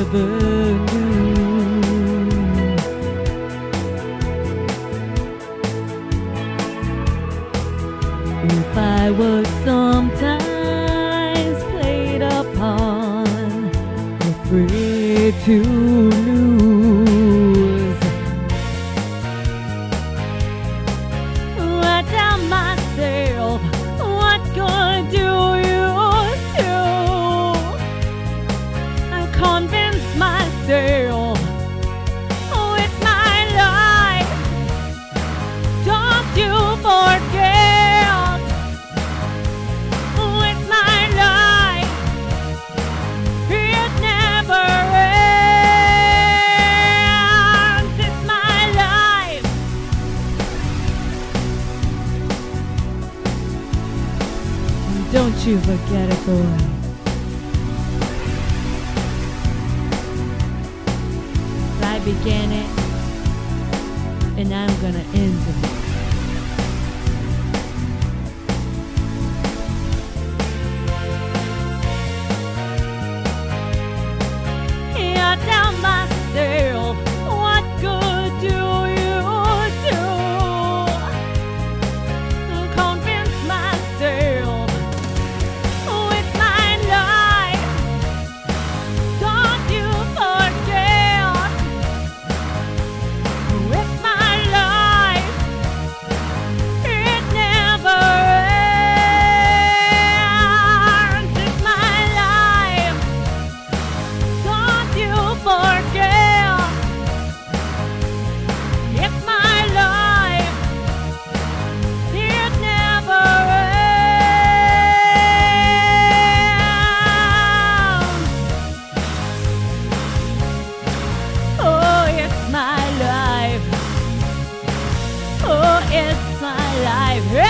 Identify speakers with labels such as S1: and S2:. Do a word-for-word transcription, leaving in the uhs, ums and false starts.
S1: never knew. If I was sometimes played upon, afraid to lose, I tell myself, what good do you do? I convince myself, oh, it's my life. Don't you forget, oh, it's my life. It never ends. It's my life. Don't you forget it, boy. I began it, and I'm gonna end it. Yeah, I tell myself, what good do you do? Convince myself, oh, it's my life. Don't you forget, oh, it's my life. It never ends. It's my life. Don't you forget, it's my life. It never ends. Oh, it's my life. Oh, it's my life.